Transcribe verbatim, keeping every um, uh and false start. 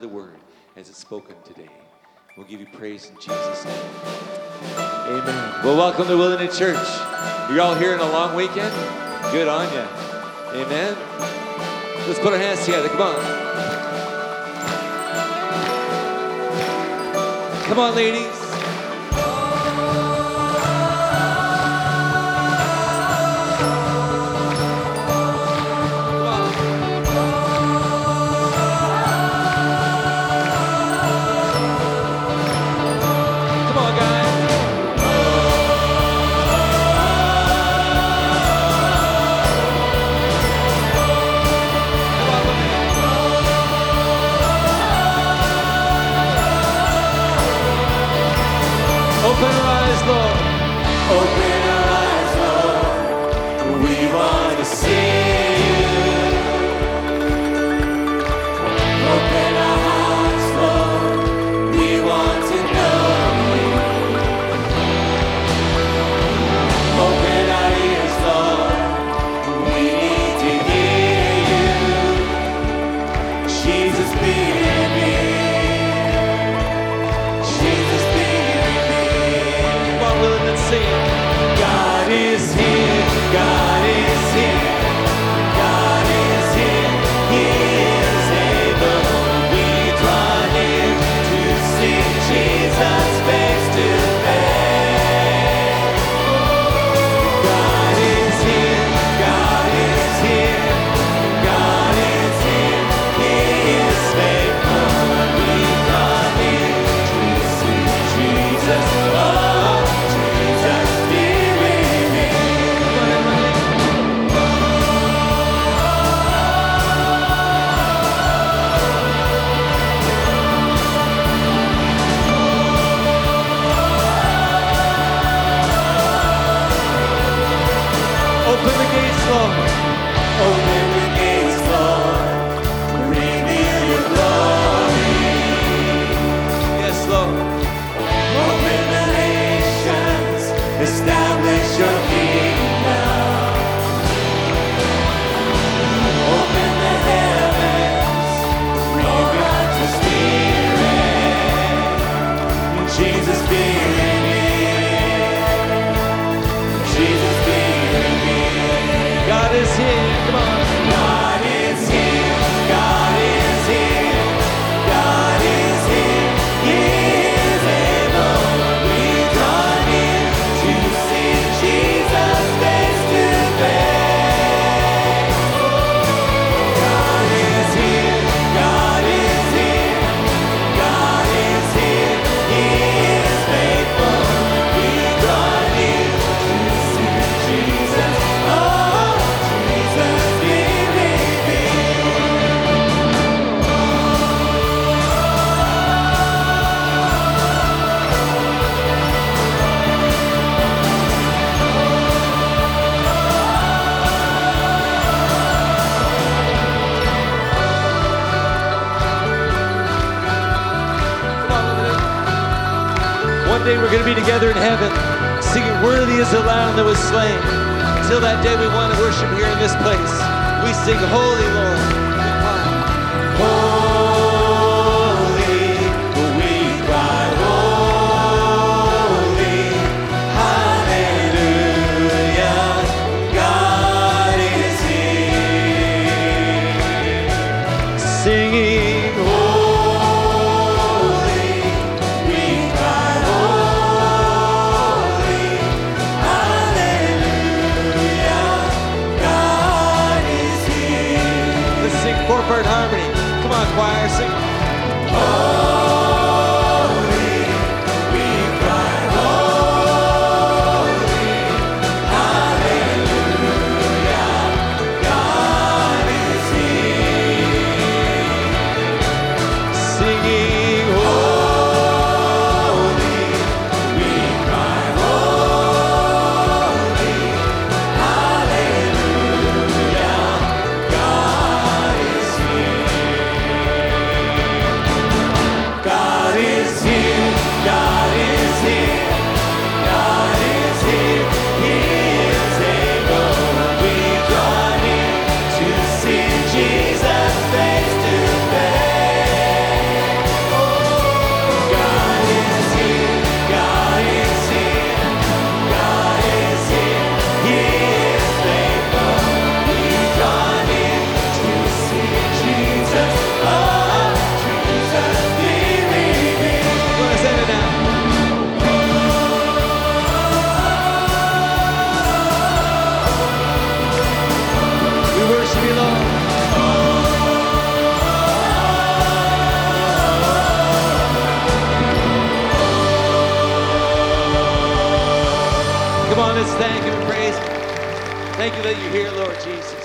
the word as it's spoken today. We'll give you praise in Jesus' name. Amen. Well, welcome to Wilderness Church. You're all here in a long weekend? Good on you. Amen. Let's put our hands together. Come on. Come on, ladies. Together in heaven, singing, "Worthy is the Lamb that was slain." Till that day, we want to worship here in this place. We sing, "Holy Lord." Holy, we cry, holy, hallelujah, God is here. Singing. Corporate harmony. Come on, choir, sing. Holy, we cry, holy, hallelujah, God is here. Singing, holy, we cry, holy, hallelujah, God is here. Let's thank Him and praise Him. Thank you that you're here, Lord Jesus.